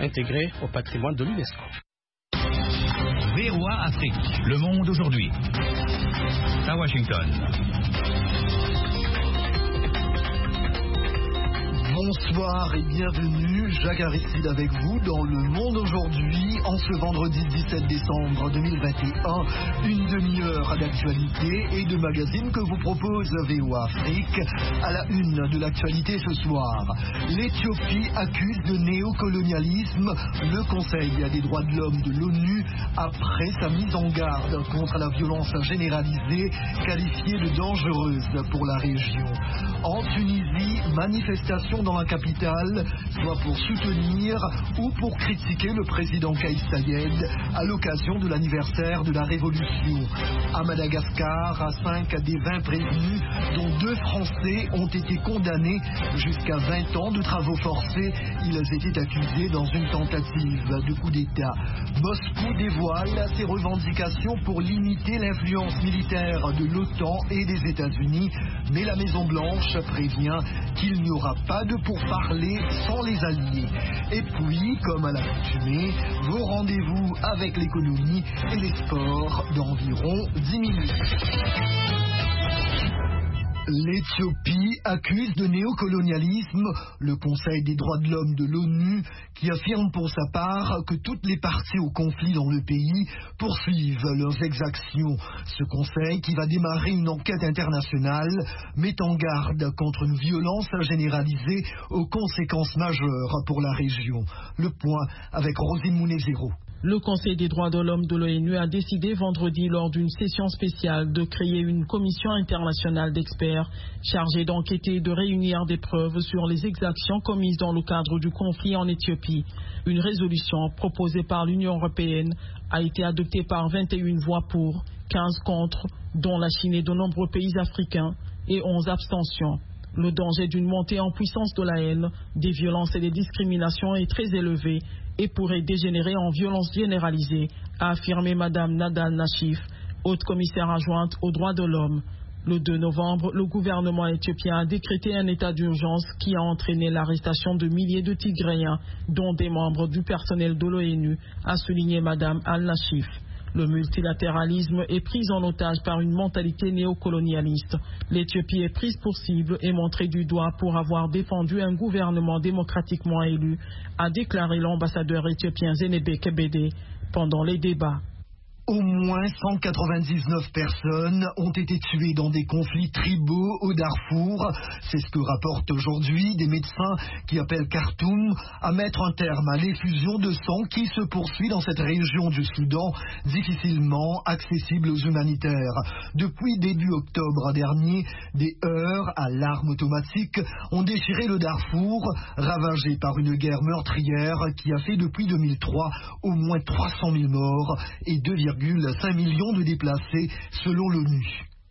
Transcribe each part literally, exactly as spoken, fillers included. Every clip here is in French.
intégré au patrimoine de l'UNESCO. V O A Afrique, le monde aujourd'hui. À Washington. Bonsoir et bienvenue, Jacques Aristide avec vous dans Le Monde aujourd'hui, en ce vendredi dix-sept décembre deux mille vingt et un, une demi-heure d'actualité et de magazine que vous propose V O A Afrique. À la une de l'actualité ce soir, l'Éthiopie accuse de néocolonialisme le Conseil des droits de l'homme de l'ONU après sa mise en garde contre la violence généralisée qualifiée de dangereuse pour la région. En Tunisie, manifestation dans la capitale, soit pour soutenir ou pour critiquer le président Kais Saied à l'occasion de l'anniversaire de la Révolution. À Madagascar, cinq des vingt prévenus, dont deux Français, ont été condamnés jusqu'à vingt ans de travaux forcés. Ils étaient accusés dans une tentative de coup d'État. Moscou dévoile ses revendications pour limiter l'influence militaire de l'OTAN et des États-Unis, mais la Maison-Blanche prévient qu'il n'y aura pas de pourparlers sans les alliés. Et puis, comme à l'accoutumée, vos rendez-vous avec l'économie et les sports d'environ dix minutes. L'Éthiopie accuse de néocolonialisme le Conseil des droits de l'homme de l'ONU qui affirme pour sa part que toutes les parties au conflit dans le pays poursuivent leurs exactions. Ce Conseil, qui va démarrer une enquête internationale, met en garde contre une violence généralisée aux conséquences majeures pour la région. Le point avec Rosine Mounezero. Le Conseil des droits de l'homme de l'ONU a décidé vendredi lors d'une session spéciale de créer une commission internationale d'experts chargée d'enquêter et de réunir des preuves sur les exactions commises dans le cadre du conflit en Éthiopie. Une résolution proposée par l'Union européenne a été adoptée par vingt et une voix pour, quinze contre, dont la Chine et de nombreux pays africains, et onze abstentions. Le danger d'une montée en puissance de la haine, des violences et des discriminations est très élevé et pourrait dégénérer en violence généralisée, a affirmé Mme Nada Al-Nashif, haute commissaire adjointe aux droits de l'homme. Le deux novembre, le gouvernement éthiopien a décrété un état d'urgence qui a entraîné l'arrestation de milliers de Tigréens, dont des membres du personnel de l'ONU, a souligné Mme Al-Nashif. Le multilatéralisme est pris en otage par une mentalité néocolonialiste. L'Éthiopie est prise pour cible et montrée du doigt pour avoir défendu un gouvernement démocratiquement élu, a déclaré l'ambassadeur éthiopien Zenebe Kebede pendant les débats. Au moins cent quatre-vingt-dix-neuf personnes ont été tuées dans des conflits tribaux au Darfour. C'est ce que rapportent aujourd'hui des médecins qui appellent Khartoum à mettre un terme à l'effusion de sang qui se poursuit dans cette région du Soudan, difficilement accessible aux humanitaires. Depuis début octobre dernier, des heurts à l'arme automatique ont déchiré le Darfour, ravagé par une guerre meurtrière qui a fait depuis deux mille trois au moins trois cent mille morts et deux virgule cinq millions de déplacés selon l'ONU.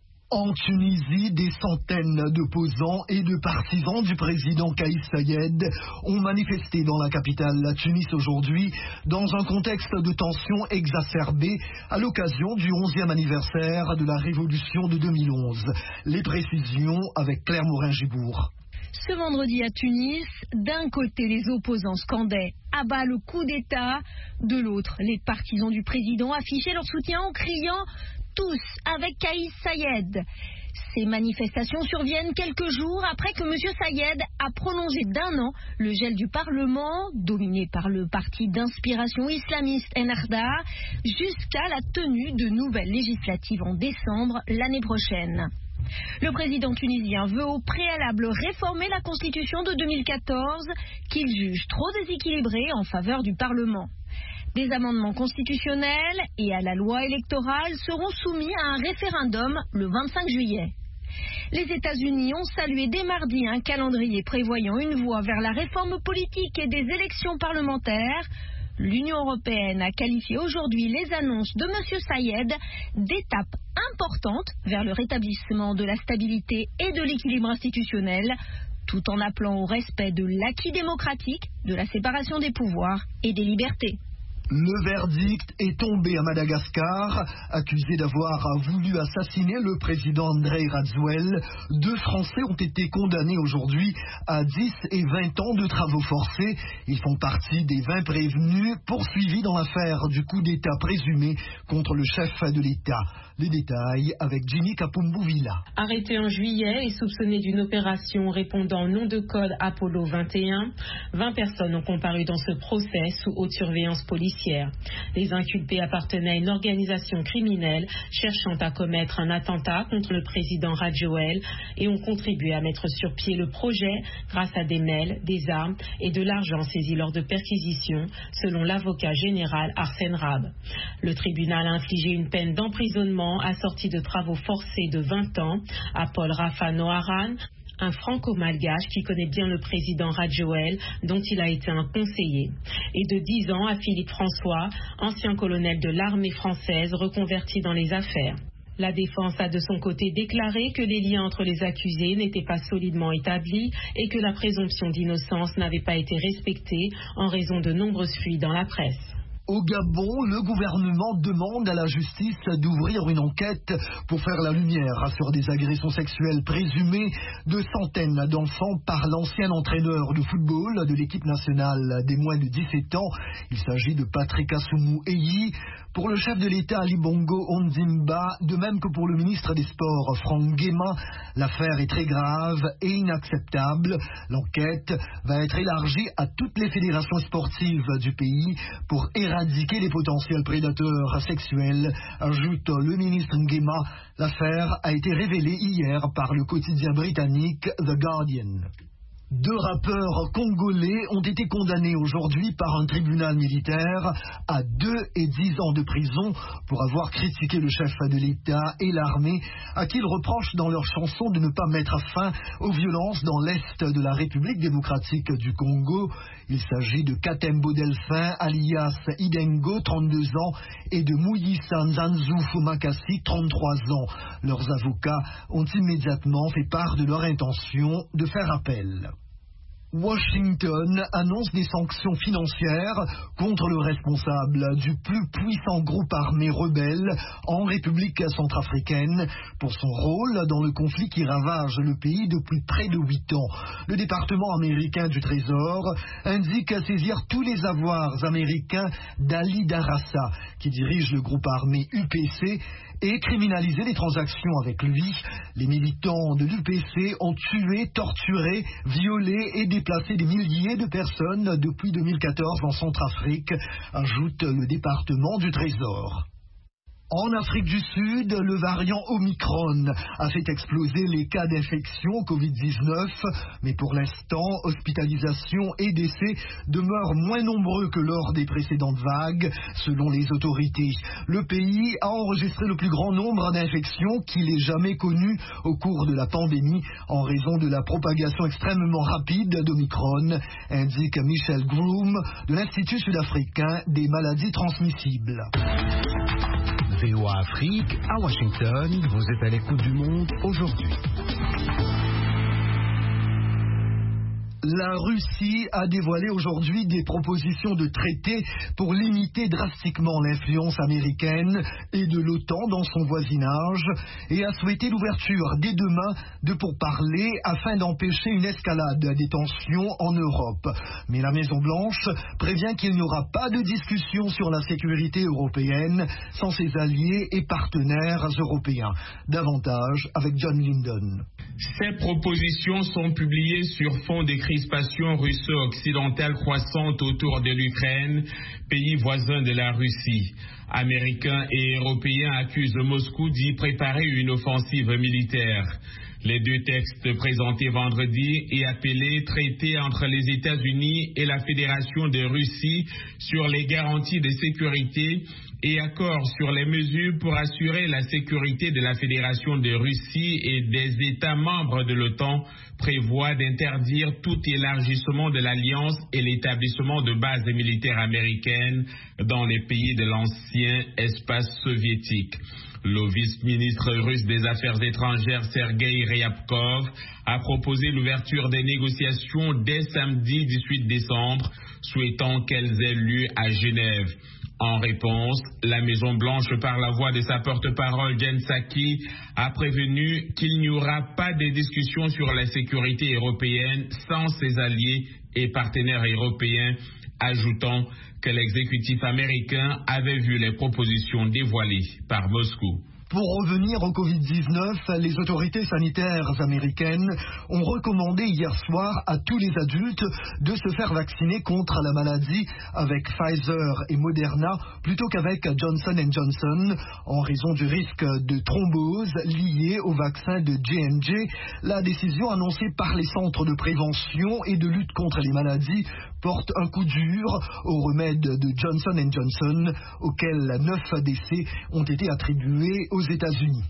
En Tunisie, des centaines d'opposants et de partisans du président Kais Saied ont manifesté dans la capitale, la Tunis, aujourd'hui, dans un contexte de tension exacerbée à l'occasion du onzième anniversaire de la Révolution de deux mille onze. Les précisions avec Claire Morin-Gibourg. Ce vendredi à Tunis, d'un côté les opposants scandaient « à bas le coup d'État », de l'autre les partisans du président affichaient leur soutien en criant « tous avec Kais Saied ». Ces manifestations surviennent quelques jours après que M. Saied a prolongé d'un an le gel du Parlement, dominé par le parti d'inspiration islamiste Ennahda, jusqu'à la tenue de nouvelles législatives en décembre l'année prochaine. Le président tunisien veut au préalable réformer la constitution de deux mille quatorze qu'il juge trop déséquilibrée en faveur du Parlement. Des amendements constitutionnels et à la loi électorale seront soumis à un référendum le vingt-cinq juillet. Les États-Unis ont salué dès mardi un calendrier prévoyant une voie vers la réforme politique et des élections parlementaires. L'Union européenne a qualifié aujourd'hui les annonces de M. Saied d'étapes importantes vers le rétablissement de la stabilité et de l'équilibre institutionnel, tout en appelant au respect de l'acquis démocratique, de la séparation des pouvoirs et des libertés. Le verdict est tombé à Madagascar. Accusés d'avoir voulu assassiner le président André Rajoelina, deux Français ont été condamnés aujourd'hui à dix et vingt ans de travaux forcés. Ils font partie des vingt prévenus poursuivis dans l'affaire du coup d'État présumé contre le chef de l'État. Les détails avec Jimmy Kapumbu-Villa. Arrêté en juillet et soupçonné d'une opération répondant au nom de code Apollo vingt et un, vingt personnes ont comparu dans ce procès sous haute surveillance policière. Les inculpés appartenaient à une organisation criminelle cherchant à commettre un attentat contre le président Rajoelina et ont contribué à mettre sur pied le projet grâce à des mails, des armes et de l'argent saisis lors de perquisitions, selon l'avocat général Arsène Rab. Le tribunal a infligé une peine d'emprisonnement assortie de travaux forcés de vingt ans à Paul Rafa Noharan, un franco-malgache qui connaît bien le président Rajoelina, dont il a été un conseiller, et de dix ans à Philippe François, ancien colonel de l'armée française reconverti dans les affaires. La défense a de son côté déclaré que les liens entre les accusés n'étaient pas solidement établis et que la présomption d'innocence n'avait pas été respectée en raison de nombreuses fuites dans la presse. Au Gabon, le gouvernement demande à la justice d'ouvrir une enquête pour faire la lumière sur des agressions sexuelles présumées de centaines d'enfants par l'ancien entraîneur de football de l'équipe nationale des moins de dix-sept ans. Il s'agit de Patrick Assoumou Eyi. Pour le chef de l'État Ali Bongo Ondimba, de même que pour le ministre des Sports Franck Guéma, l'affaire est très grave et inacceptable. L'enquête va être élargie à toutes les fédérations sportives du pays pour éradiquer les potentiels prédateurs sexuels, ajoute le ministre Nguema. L'affaire a été révélée hier par le quotidien britannique The Guardian. Deux rappeurs congolais ont été condamnés aujourd'hui par un tribunal militaire à deux et dix ans de prison pour avoir critiqué le chef de l'État et l'armée, à qui ils reprochent dans leurs chansons de ne pas mettre fin aux violences dans l'est de la République démocratique du Congo. Il s'agit de Katembo Delphin, alias Idengo, trente-deux ans, et de Muyisa Nzanzu Fumakasi, trente-trois ans. Leurs avocats ont immédiatement fait part de leur intention de faire appel. Washington annonce des sanctions financières contre le responsable du plus puissant groupe armé rebelle en République centrafricaine pour son rôle dans le conflit qui ravage le pays depuis près de huit ans. Le département américain du Trésor indique saisir tous les avoirs américains d'Ali Darassa, qui dirige le groupe armé U P C, et criminaliser les transactions avec lui. Les militants de l'U P C ont tué, torturé, violé et déplacé des milliers de personnes depuis deux mille quatorze en Centrafrique, ajoute le département du Trésor. En Afrique du Sud, le variant Omicron a fait exploser les cas d'infection covid dix-neuf, mais pour l'instant, hospitalisation et décès demeurent moins nombreux que lors des précédentes vagues, selon les autorités. Le pays a enregistré le plus grand nombre d'infections qu'il ait jamais connu au cours de la pandémie en raison de la propagation extrêmement rapide d'Omicron, indique Michel Groom de l'Institut sud-africain des maladies transmissibles. V O A Afrique, à Washington, vous êtes à l'écoute du monde aujourd'hui. La Russie a dévoilé aujourd'hui des propositions de traité pour limiter drastiquement l'influence américaine et de l'OTAN dans son voisinage et a souhaité l'ouverture dès demain de pourparlers afin d'empêcher une escalade des tensions en Europe. Mais la Maison-Blanche prévient qu'il n'y aura pas de discussion sur la sécurité européenne sans ses alliés et partenaires européens. Davantage avec John Linden. Ces propositions sont publiées sur fond des crispations russo-occidentales croissantes autour de l'Ukraine, pays voisin de la Russie. Américains et Européens accusent Moscou d'y préparer une offensive militaire. Les deux textes présentés vendredi et appelés traités entre les États-Unis et la Fédération de Russie sur les garanties de sécurité et accords sur les mesures pour assurer la sécurité de la Fédération de Russie et des États membres de l'OTAN prévoient d'interdire tout élargissement de l'alliance et l'établissement de bases militaires américaines dans les pays de l'ancien espace soviétique. Le vice-ministre russe des Affaires étrangères Sergueï Ryabkov a proposé l'ouverture des négociations dès samedi dix-huit décembre, souhaitant qu'elles aient lieu à Genève. En réponse, la Maison-Blanche, par la voix de sa porte-parole Jen Psaki, a prévenu qu'il n'y aura pas de discussion sur la sécurité européenne sans ses alliés et partenaires européens, ajoutant que l'exécutif américain avait vu les propositions dévoilées par Moscou. Pour revenir au covid dix-neuf, les autorités sanitaires américaines ont recommandé hier soir à tous les adultes de se faire vacciner contre la maladie avec Pfizer et Moderna plutôt qu'avec Johnson and Johnson en raison du risque de thrombose lié au vaccin de J and J. La décision annoncée par les centres de prévention et de lutte contre les maladies porte un coup dur au remède de Johnson and Johnson auquel neuf décès ont été attribués aux États-Unis.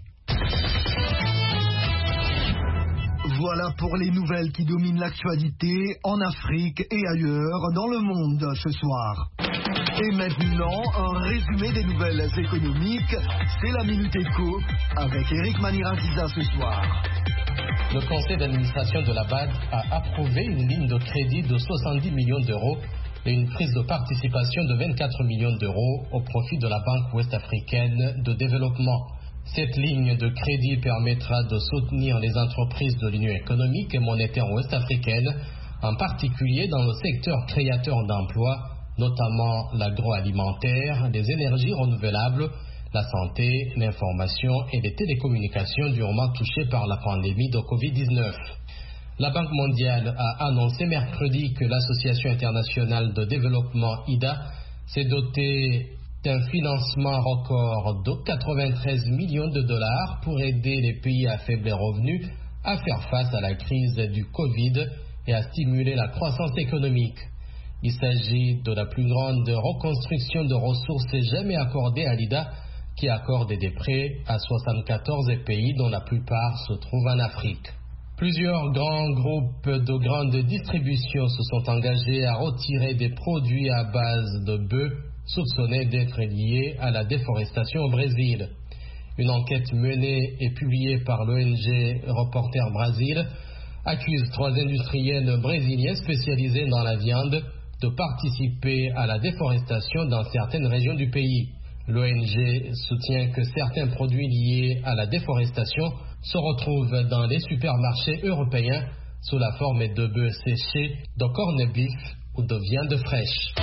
Voilà pour les nouvelles qui dominent l'actualité en Afrique et ailleurs dans le monde ce soir. Et maintenant, un résumé des nouvelles économiques, c'est la Minute Éco avec Eric Maniraziza ce soir. Le conseil d'administration de la B A D a approuvé une ligne de crédit de soixante-dix millions d'euros et une prise de participation de vingt-quatre millions d'euros au profit de la Banque ouest-africaine de développement. Cette ligne de crédit permettra de soutenir les entreprises de l'Union économique et monétaire ouest-africaine, en particulier dans le secteur créateur d'emplois, notamment l'agroalimentaire, les énergies renouvelables, la santé, l'information et les télécommunications durement touchées par la pandémie de covid dix-neuf. La Banque mondiale a annoncé mercredi que l'Association internationale de développement I D A s'est dotée d'un financement record de quatre-vingt-treize millions de dollars pour aider les pays à faible revenu à faire face à la crise du Covid et à stimuler la croissance économique. Il s'agit de la plus grande reconstruction de ressources jamais accordée à l'I D A, qui accorde des prêts à soixante-quatorze pays dont la plupart se trouvent en Afrique. Plusieurs grands groupes de grande distribution se sont engagés à retirer des produits à base de bœufs soupçonnés d'être liés à la déforestation au Brésil. Une enquête menée et publiée par l'O N G Reporter Brasil accuse trois industriels brésiliens spécialisés dans la viande de participer à la déforestation dans certaines régions du pays. L'O N G soutient que certains produits liés à la déforestation se retrouvent dans les supermarchés européens sous la forme de bœufs séchés, de corned beef ou de viande fraîche.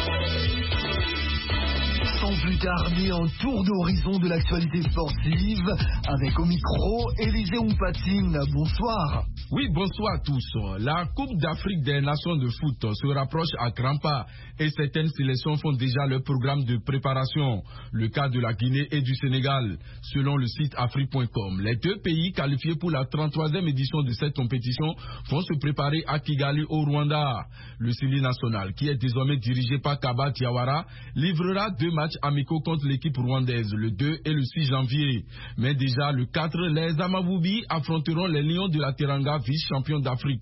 Sans plus tarder, un tour d'horizon de l'actualité sportive avec au micro Élisée Oupatine. Bonsoir. Oui, bonsoir à tous. La Coupe d'Afrique des Nations de foot se rapproche à grands pas et certaines sélections font déjà leur programme de préparation. Le cas de la Guinée et du Sénégal, selon le site afrique point com. Les deux pays qualifiés pour la trente-troisième édition de cette compétition vont se préparer à Kigali au Rwanda. Le Sili national, qui est désormais dirigé par Kaba Diawara, livrera deux matchs amicaux contre l'équipe rwandaise le deux et le six janvier. Mais déjà le quatre, les Amavubi affronteront les Lions de la Teranga, vice-champion d'Afrique.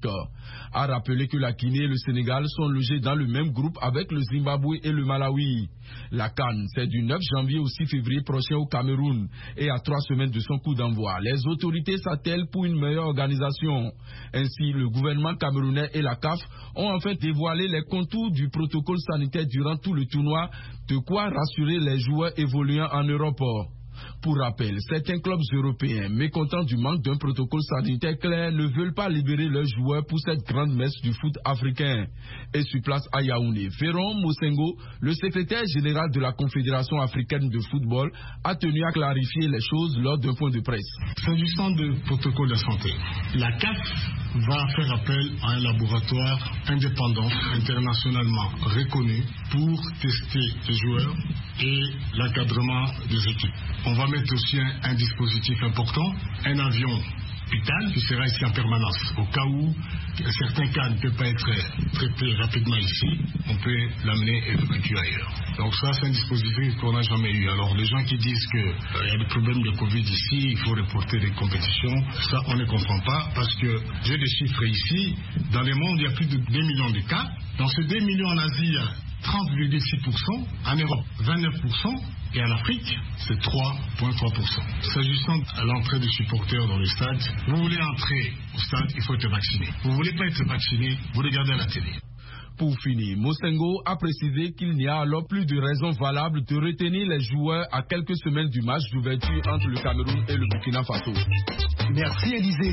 A rappeler que la Guinée et le Sénégal sont logés dans le même groupe avec le Zimbabwe et le Malawi. La CAN, c'est du neuf janvier au six février prochain au Cameroun et à trois semaines de son coup d'envoi. Les autorités s'attellent pour une meilleure organisation. Ainsi, le gouvernement camerounais et la C A F ont enfin dévoilé les contours du protocole sanitaire durant tout le tournoi, de quoi rassurer les joueurs évoluant en Europe. Pour rappel, certains clubs européens, mécontents du manque d'un protocole sanitaire clair, ne veulent pas libérer leurs joueurs pour cette grande messe du foot africain. Et sur place à Yaoundé, Ferron Mosengo, le secrétaire général de la Confédération africaine de football, a tenu à clarifier les choses lors d'un point de presse. S'agissant du protocole de santé, la C A F va faire appel à un laboratoire indépendant, internationalement reconnu, pour tester les joueurs et l'encadrement des équipes. On va mettre aussi un, un dispositif important, un avion hôpital qui sera ici en permanence. Au cas où certains cas ne peuvent pas être traités rapidement ici, on peut l'amener et l'évacuer ailleurs. Donc ça, c'est un dispositif qu'on n'a jamais eu. Alors les gens qui disent qu'il euh, y a des problèmes de Covid ici, il faut reporter les compétitions, ça on ne comprend pas parce que j'ai des chiffres ici. Dans le monde, il y a plus de deux millions de cas. Dans ces deux millions en Asie, il y a trente virgule six pour cent, en Europe vingt-neuf pour cent et en Afrique c'est trois virgule trois pour cent. S'agissant de l'entrée des supporters dans le stade, vous voulez entrer au stade, il faut être vacciné. Vous ne voulez pas être vacciné, vous regardez à la télé. Pour finir, Mosengo a précisé qu'il n'y a alors plus de raison valable de retenir les joueurs à quelques semaines du match d'ouverture entre le Cameroun et le Burkina Faso. Merci Élisée.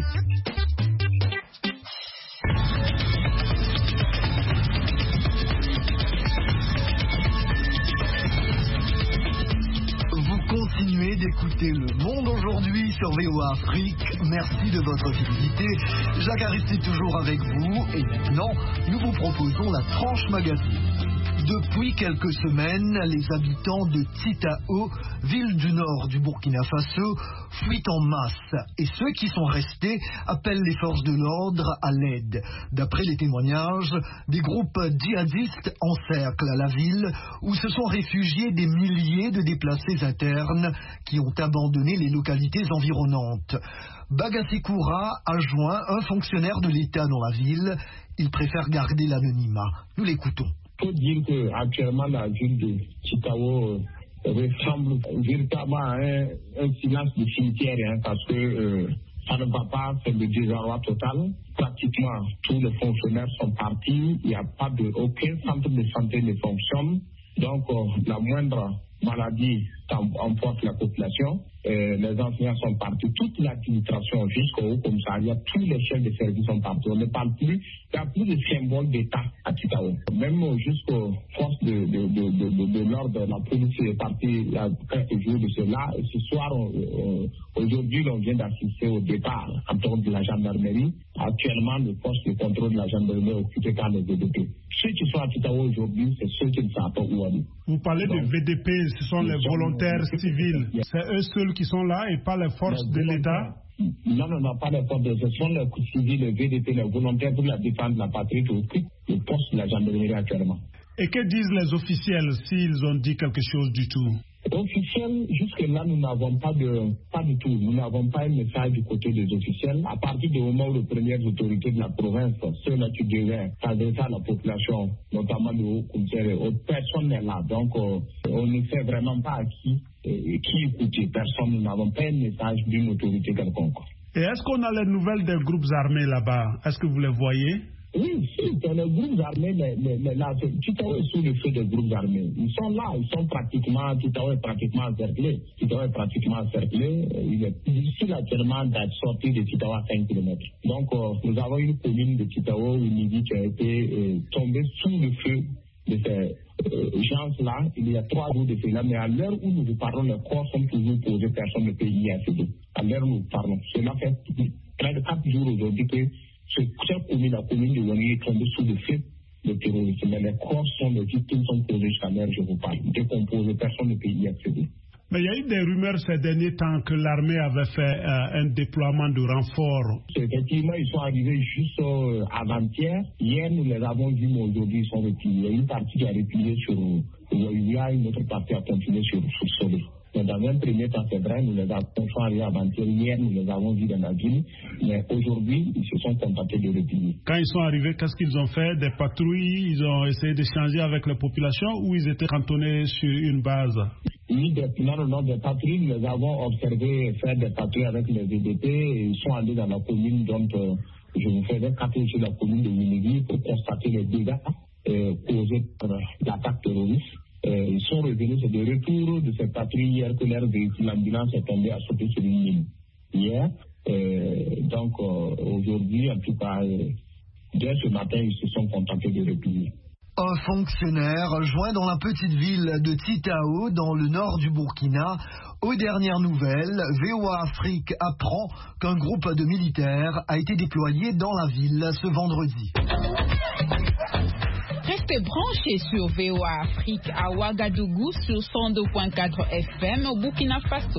Continuez d'écouter Le Monde aujourd'hui sur V O A Afrique. Merci de votre fidélité. Jacques Aristide toujours avec vous. Et maintenant, nous vous proposons la tranche magazine. Depuis quelques semaines, les habitants de Titao, ville du nord du Burkina Faso, fuient en masse. Et ceux qui sont restés appellent les forces de l'ordre à l'aide. D'après les témoignages, des groupes djihadistes encerclent la ville où se sont réfugiés des milliers de déplacés internes qui ont abandonné les localités environnantes. Bagasikoura a joint un fonctionnaire de l'État dans la ville. Il préfère garder l'anonymat. Nous l'écoutons. Il faut dire qu'actuellement, la ville de Titao euh, ressemble véritablement à un, un silence de cimetière, hein, parce que euh, ça ne va pas, c'est le désarroi total. Pratiquement tous les fonctionnaires sont partis, il n'y a pas de, aucun centre de santé ne fonctionne. Donc, euh, la moindre maladie emporte la population. Euh, les enseignants sont partis, toute l'administration jusqu'au commissariat, tous les chefs de service sont partis. On ne parle plus, il n'y a plus de symbole d'État à Titao. Même jusqu'aux forces de, de, de, de, de, de l'ordre, la police est partie il y a quelques jours de cela. Et ce soir, on, on, aujourd'hui, on vient d'assister au départ en dehors de la gendarmerie. Actuellement, le poste de contrôle de la gendarmerie est occupé par les V D P. Ceux qui sont à Titao aujourd'hui, c'est ceux qui ne savent pas où aller. Vous parlez de V D P, ce sont les volontaires civils. C'est eux seuls qui sont là et pas les forces de l'État? Non, non, non, pas les forces de l'État. Ce sont les civils, les V D P, les volontaires pour la défense de la patrie qui occupent le poste de la gendarmerie actuellement. Et que disent les officiels s'ils ont dit quelque chose du tout? Officiels, jusque-là, nous n'avons pas de, pas du tout. Nous n'avons pas un message du côté des officiels. À partir du moment où les premières autorités de la province, ceux-là qui devaient s'adresser à la population, notamment le haut commissaire et autres, personne n'est là. Donc, euh, on ne sait vraiment pas à qui, euh, qui écouter. Personne, nous n'avons pas un message d'une autorité quelconque. Et est-ce qu'on a les nouvelles des groupes armés là-bas? Est-ce que vous les voyez? Oui, si, c'est les groupes armés, les, les, les, là, Titao est sous le feu des groupes armés. Ils sont là, ils sont pratiquement, Titao est pratiquement encerclé. Titao est pratiquement encerclé. Il est difficile actuellement d'être sorti de Titao à cinq kilomètres. Donc, euh, nous avons une commune de Titao, Unidi, qui a été euh, tombée sous le feu de ces euh, gens-là. Il y a trois jours de cela, mais à l'heure où nous vous parlons, les corps sont toujours posés, personne ne peut y accéder. À l'heure où nous parlons. Cela fait près de quatre jours aujourd'hui que cette commune, la commune de Wani est tombée sous le feu de terrorisme. Mais les corps sont, les victimes sont posées jusqu'à l'heure, je vous parle. Décomposées, personne ne peut y accéder. Mais il y a eu des rumeurs ces derniers temps que l'armée avait fait euh, un déploiement de renforts. Effectivement, ils sont arrivés juste euh, avant-hier. Hier, nous les avons vus, mais aujourd'hui, ils sont repliés. Il y a une partie qui a replié sur Ouaïa, une autre partie a continué sur, sur Solé. Mais dans un premier temps, c'est vrai, nous les avons sont arrivés avant-hier. Hier, nous les avons vus dans la ville. Mais aujourd'hui, ils se sont contentés de replier. Quand ils sont arrivés, qu'est-ce qu'ils ont fait? Des patrouilles? Ils ont essayé d'échanger avec la population ou ils étaient cantonnés sur une base? Oui, des, non, non, non, des patrouilles, nous les avons observés faire des patrouilles avec les V D P. Et ils sont allés dans la commune dont euh, je vous faisais quatre sur la commune de Winigui pour constater les dégâts euh, causés par l'attaque terroriste. Euh, ils sont revenus, c'est de retour de cette patrouille hier que leur véhicule, l'ambulance est tombée à sauter sur une ligne. Hier, euh, donc euh, aujourd'hui, en tout cas, euh, dès ce matin, ils se sont contentés de replier. Un fonctionnaire joint dans la petite ville de Titao, dans le nord du Burkina. Aux dernières nouvelles, V O A Afrique apprend qu'un groupe de militaires a été déployé dans la ville ce vendredi. Restez branchés sur V O A Afrique à Ouagadougou sur cent deux virgule quatre F M au Burkina Faso.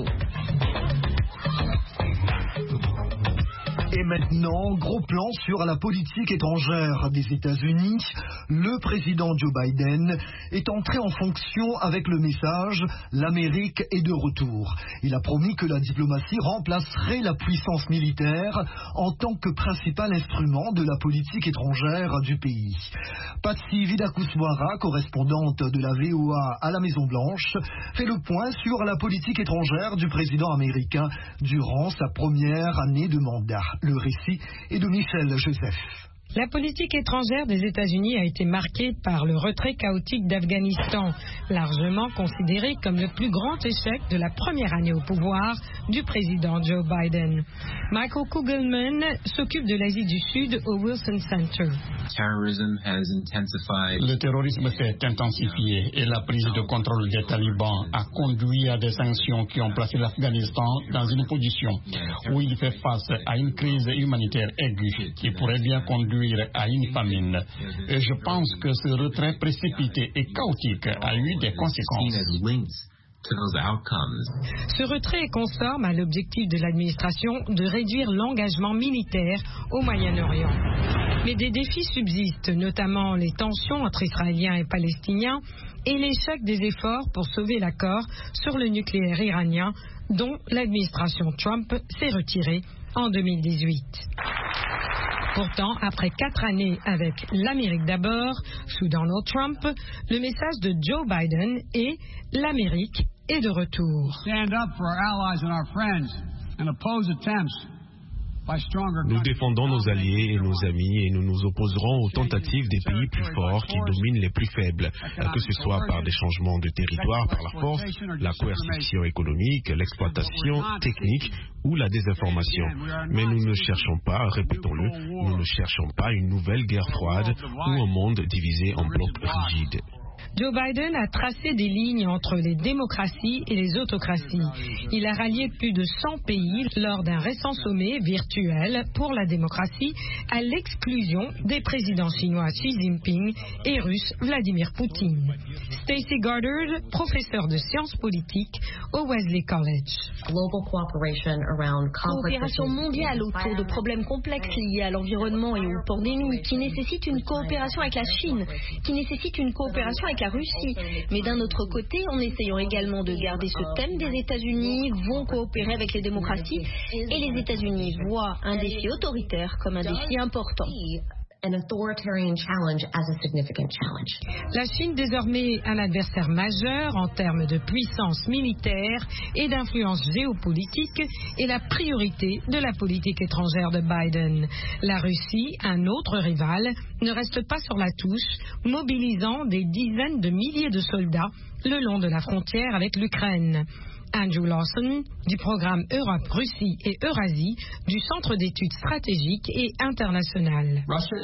Et maintenant, gros plan sur la politique étrangère des États-Unis. Le président Joe Biden est entré en fonction avec le message « L'Amérique est de retour ». Il a promis que la diplomatie remplacerait la puissance militaire en tant que principal instrument de la politique étrangère du pays. Patsy Widakuswara, correspondante de la V O A à la Maison-Blanche, fait le point sur la politique étrangère du président américain durant sa première année de mandat. Le récit est de Michel Joseph. La politique étrangère des États-Unis a été marquée par le retrait chaotique d'Afghanistan, largement considéré comme le plus grand échec de la première année au pouvoir du président Joe Biden. Michael Kugelman s'occupe de l'Asie du Sud au Wilson Center. Le terrorisme s'est intensifié et la prise de contrôle des talibans a conduit à des sanctions qui ont placé l'Afghanistan dans une position où il fait face à une crise humanitaire aiguë qui pourrait bien conduire à une famine. Et je pense que ce retrait précipité et chaotique a eu des conséquences. Ce retrait est conforme à l'objectif de l'administration de réduire l'engagement militaire au Moyen-Orient. Mais des défis subsistent, notamment les tensions entre Israéliens et Palestiniens et l'échec des efforts pour sauver l'accord sur le nucléaire iranien dont l'administration Trump s'est retirée en deux mille dix-huit. Pourtant, après quatre années avec l'Amérique d'abord, sous Donald Trump, le message de Joe Biden est « l'Amérique est de retour ». Nous défendons nos alliés et nos amis et nous nous opposerons aux tentatives des pays plus forts qui dominent les plus faibles, que ce soit par des changements de territoire par la force, la coercition économique, l'exploitation technique ou la désinformation. Mais nous ne cherchons pas, répétons-le, nous ne cherchons pas une nouvelle guerre froide ou un monde divisé en blocs rigides. Joe Biden a tracé des lignes entre les démocraties et les autocraties. Il a rallié plus de cent pays lors d'un récent sommet virtuel pour la démocratie à l'exclusion des présidents chinois Xi Jinping et russe Vladimir Poutine. Stacey Goddard, professeure de sciences politiques au Wesley College. Coopération mondiale autour de problèmes complexes liés à l'environnement et aux pandémies, qui nécessitent une coopération avec la Chine, qui nécessitent une coopération avec la Russie. Mais d'un autre côté, en essayant également de garder ce thème, des États-Unis vont coopérer avec les démocraties et les États-Unis voient un défi autoritaire comme un défi important. La Chine, désormais un adversaire majeur en termes de puissance militaire et d'influence géopolitique, est la priorité de la politique étrangère de Biden. La Russie, un autre rival, ne reste pas sur la touche, mobilisant des dizaines de milliers de soldats le long de la frontière avec l'Ukraine. Andrew Lawson, du programme Europe-Russie et Eurasie du Centre d'études stratégiques et internationales.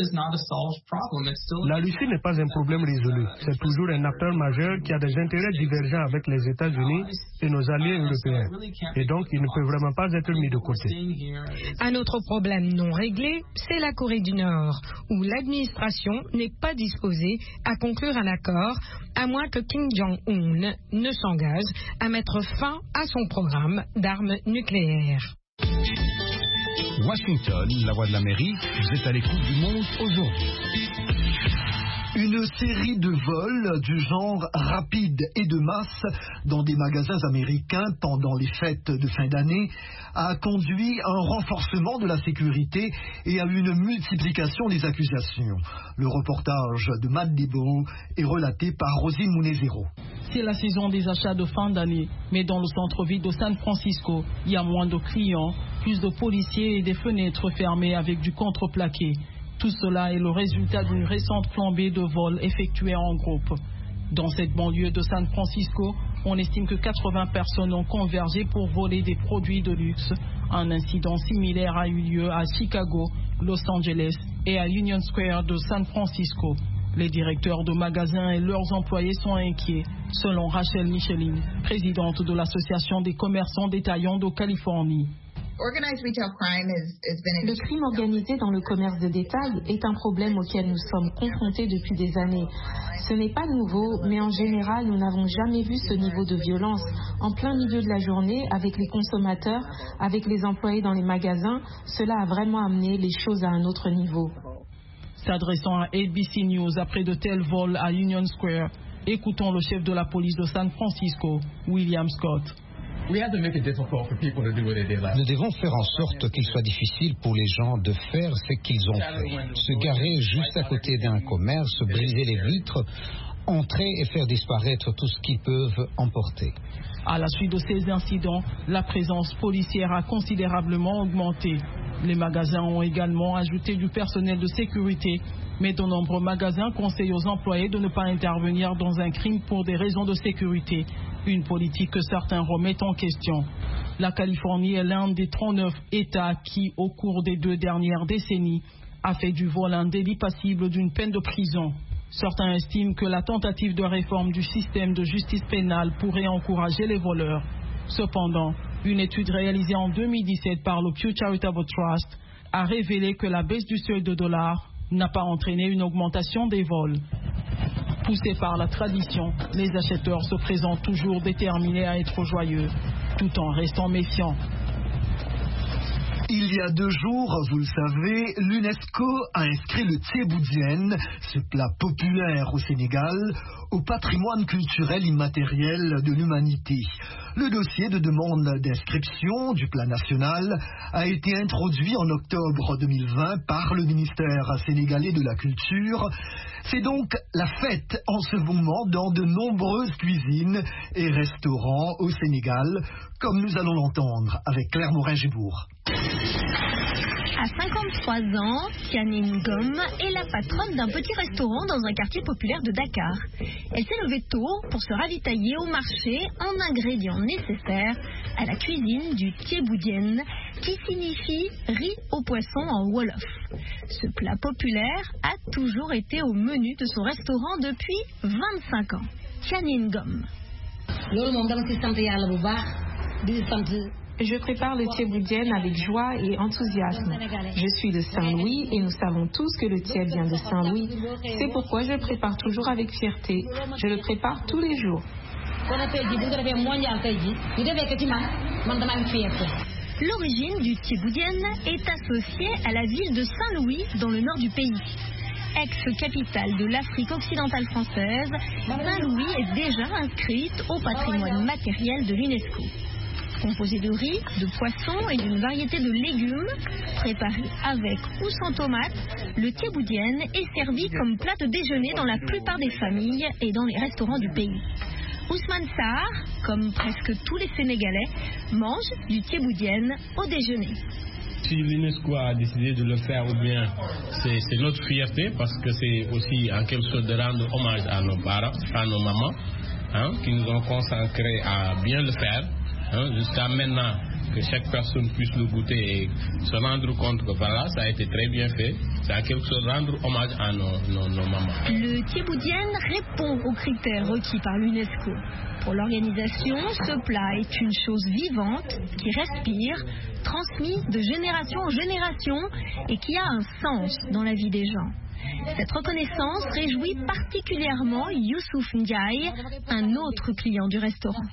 La Russie n'est pas un problème résolu. C'est toujours un acteur majeur qui a des intérêts divergents avec les États-Unis et nos alliés européens. Et donc, il ne peut vraiment pas être mis de côté. Un autre problème non réglé, c'est la Corée du Nord, où l'administration n'est pas disposée à conclure un accord, à moins que Kim Jong-un ne s'engage à mettre fin à son programme d'armes nucléaires. Washington, la voix de l'Amérique, vous êtes à l'écoute du monde aujourd'hui. Une série de vols du genre rapide et de masse dans des magasins américains pendant les fêtes de fin d'année a conduit à un renforcement de la sécurité et à une multiplication des accusations. Le reportage de Matt Debo est relaté par Rosine Munezero. C'est la saison des achats de fin d'année, mais dans le centre-ville de San Francisco, il y a moins de clients, plus de policiers et des fenêtres fermées avec du contreplaqué. Tout cela est le résultat d'une récente flambée de vols effectués en groupe. Dans cette banlieue de San Francisco, on estime que quatre-vingts personnes ont convergé pour voler des produits de luxe. Un incident similaire a eu lieu à Chicago, Los Angeles et à Union Square de San Francisco. Les directeurs de magasins et leurs employés sont inquiets, selon Rachel Michelin, présidente de l'Association des commerçants détaillants de Californie. Le crime organisé dans le commerce de détail est un problème auquel nous sommes confrontés depuis des années. Ce n'est pas nouveau, mais en général, nous n'avons jamais vu ce niveau de violence en plein milieu de la journée avec les consommateurs, avec les employés dans les magasins. Cela a vraiment amené les choses à un autre niveau. S'adressant à A B C News après de tels vols à Union Square, écoutons le chef de la police de San Francisco, William Scott. Nous devons faire en sorte qu'il soit difficile pour les gens de faire ce qu'ils ont fait. Se garer juste à côté d'un commerce, briser les vitres, entrer et faire disparaître tout ce qu'ils peuvent emporter. À la suite de ces incidents, la présence policière a considérablement augmenté. Les magasins ont également ajouté du personnel de sécurité, mais de nombreux magasins conseillent aux employés de ne pas intervenir dans un crime pour des raisons de sécurité, une politique que certains remettent en question. La Californie est l'un des trente-neuf États qui, au cours des deux dernières décennies, a fait du vol un délit passible d'une peine de prison. Certains estiment que la tentative de réforme du système de justice pénale pourrait encourager les voleurs. Cependant, une étude réalisée en deux mille dix-sept par le Pew Charitable Trust a révélé que la baisse du seuil de dollars n'a pas entraîné une augmentation des vols. Poussés par la tradition, les acheteurs se présentent toujours déterminés à être joyeux, tout en restant méfiants. Il y a deux jours, vous le savez, l'UNESCO a inscrit le thieboudienne, ce plat populaire au Sénégal, au patrimoine culturel immatériel de l'humanité. Le dossier de demande d'inscription du plat national a été introduit en octobre deux mille vingt par le ministère sénégalais de la Culture. C'est donc la fête en ce moment dans de nombreuses cuisines et restaurants au Sénégal, comme nous allons l'entendre avec Claire Morin-Gibourg. À cinquante-trois ans, Tiani Ngom est la patronne d'un petit restaurant dans un quartier populaire de Dakar. Elle s'est levée tôt pour se ravitailler au marché en ingrédients nécessaires à la cuisine du thieboudienne, qui signifie riz au poisson en wolof. Ce plat populaire a toujours été au menu de son restaurant depuis vingt-cinq ans. Tiani Ngom. Je prépare le thieboudienne avec joie et enthousiasme. Je suis de Saint-Louis et nous savons tous que le thieb vient de Saint-Louis. C'est pourquoi je le prépare toujours avec fierté. Je le prépare tous les jours. L'origine du thieboudienne est associée à la ville de Saint-Louis dans le nord du pays. Ex-capitale de l'Afrique occidentale française, Saint-Louis est déjà inscrite au patrimoine matériel de l'UNESCO. Composé de riz, de poisson et d'une variété de légumes, préparé avec ou sans tomates, le thieboudienne est servi comme plat de déjeuner dans la plupart des familles et dans les restaurants du pays. Ousmane Sarr, comme presque tous les Sénégalais, mange du thieboudienne au déjeuner. Si l'UNESCO a décidé de le faire, ou bien c'est, c'est notre fierté, parce que c'est aussi en quelque sorte de rendre hommage à nos parents, à nos mamans, hein, qui nous ont consacrés à bien le faire. Hein, jusqu'à maintenant, que chaque personne puisse le goûter et se rendre compte que voilà, ça a été très bien fait. C'est à quelque chose rendre hommage à nos, nos, nos mamans. Le thieboudienne répond aux critères requis par l'UNESCO. Pour l'organisation, ce plat est une chose vivante qui respire, transmise de génération en génération et qui a un sens dans la vie des gens. Cette reconnaissance réjouit particulièrement Youssouf Ndiaye, un autre client du restaurant.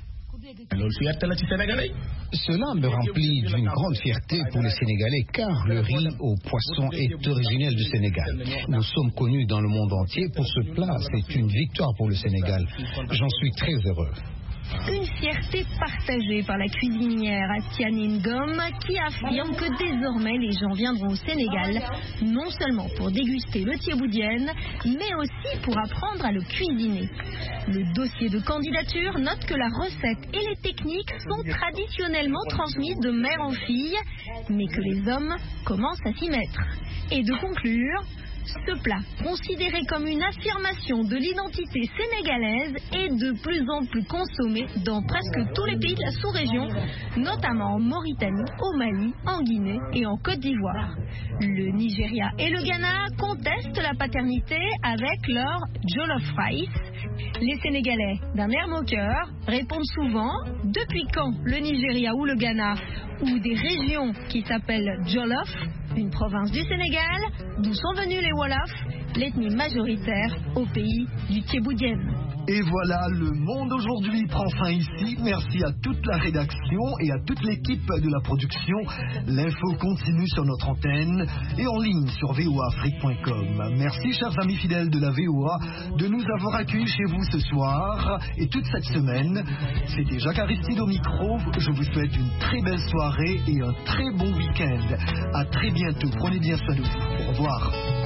Cela me remplit d'une grande fierté pour les Sénégalais car le riz au poisson est originel du Sénégal. Nous sommes connus dans le monde entier pour ce plat. C'est une victoire pour le Sénégal. J'en suis très heureux. Une fierté partagée par la cuisinière Tiani Ngom qui affirme que désormais les gens viendront au Sénégal non seulement pour déguster le thieboudienne mais aussi pour apprendre à le cuisiner. Le dossier de candidature note que la recette et les techniques sont traditionnellement transmises de mère en fille mais que les hommes commencent à s'y mettre. Et de conclure, ce plat, considéré comme une affirmation de l'identité sénégalaise, est de plus en plus consommé dans presque tous les pays de la sous-région, notamment en Mauritanie, au Mali, en Guinée et en Côte d'Ivoire. Le Nigeria et le Ghana contestent la paternité avec leur jollof rice. Les Sénégalais, d'un air moqueur, répondent souvent « Depuis quand le Nigeria ou le Ghana ou des régions qui s'appellent Jolof, une province du Sénégal, d'où sont venus les Wolofs, l'ethnie majoritaire au pays du thieboudienne. » Et voilà, le monde aujourd'hui prend fin ici. Merci à toute la rédaction et à toute l'équipe de la production. L'info continue sur notre antenne et en ligne sur v o a afrique point com. Merci, chers amis fidèles de la V O A, de nous avoir accueillis chez vous ce soir et toute cette semaine. C'était Jacques Aristide au micro. Je vous souhaite une très belle soirée et un très bon week-end. À très bientôt. Prenez bien soin de vous. Au revoir.